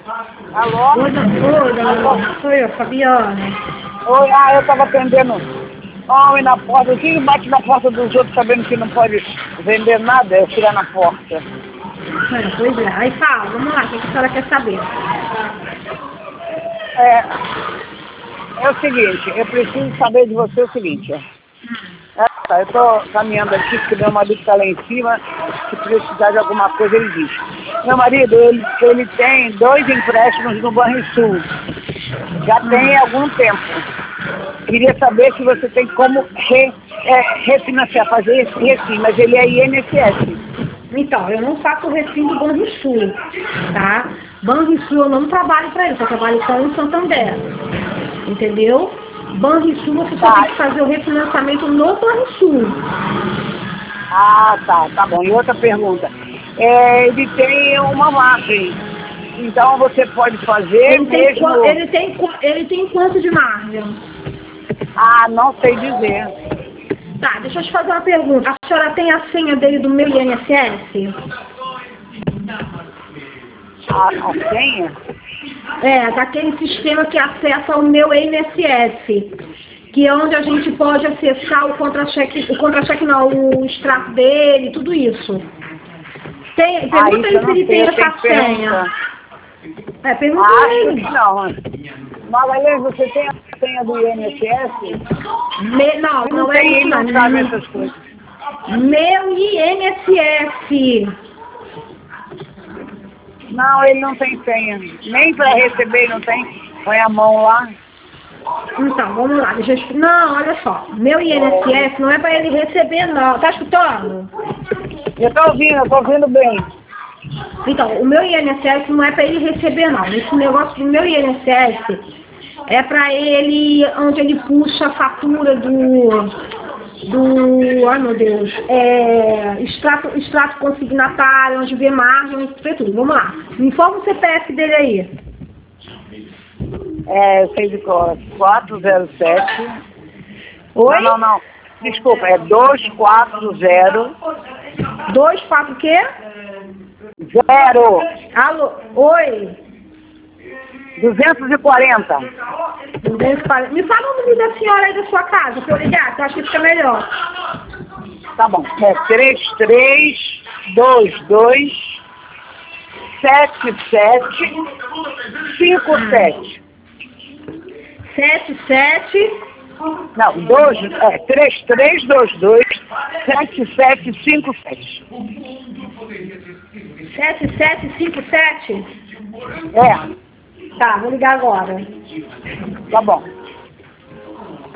Alô? Oi, dona, sou eu, Fabiana. Oi, eu tava atendendo homem na porta. O que bate na porta dos outros sabendo que não pode vender nada? É tirar na porta. Pois é, aí fala, vamos lá, o que a senhora quer saber? É o seguinte, eu preciso saber de você o seguinte. Tá, eu tô caminhando aqui porque meu marido tá lá em cima. Se precisar de alguma coisa, ele diz. Meu marido, ele tem 2 empréstimos no Banrisul. Já tem há algum tempo. Queria saber se você tem como refinanciar, fazer esse refim, mas ele é INSS. Então, eu não faço o refim do Banrisul, tá? Banrisul eu não trabalho para ele, eu trabalho só em Santander, entendeu? Banrisul você só tem que fazer o refinanciamento no Banrisul. Ah, tá bom. E outra pergunta. Ele tem uma margem, então você pode fazer Ele tem quanto de margem? Ah, não sei dizer. Tá, deixa eu te fazer uma pergunta. A senhora tem a senha dele do meu INSS? A senha? É, daquele sistema que acessa o meu INSS, que é onde a gente pode acessar o contra-cheque não, o extrato dele, tudo isso. Pergunta ele se ele tem essa senha. Pergunta ele. Não. Magalhães, você tem a senha do INSS? Não é isso, não sabe essas coisas. Meu INSS. Não, ele não tem senha. Nem para receber ele não tem. Põe a mão lá. Então, vamos lá. Não, olha só. Meu INSS não é para ele receber, não. Tá escutando? Eu tô ouvindo bem. Então, o meu INSS não é para ele receber, não. Esse negócio do meu INSS é para ele, onde ele puxa a fatura ai meu Deus, extrato consignatário, onde vê margem, tudo. Vamos lá. Me informa o CPF dele aí. Eu sei de cor. 407. Oi? Não. Desculpa, é 240. 24 o quê? 0. Alô? Oi? 240. 240. Me fala o nome da senhora aí da sua casa, pra eu ligar, que eu acho que fica melhor. Tá bom. É 3322 7757. 77. Não, 3322 7757. 7757? É, Tá, vou ligar agora. tá bom.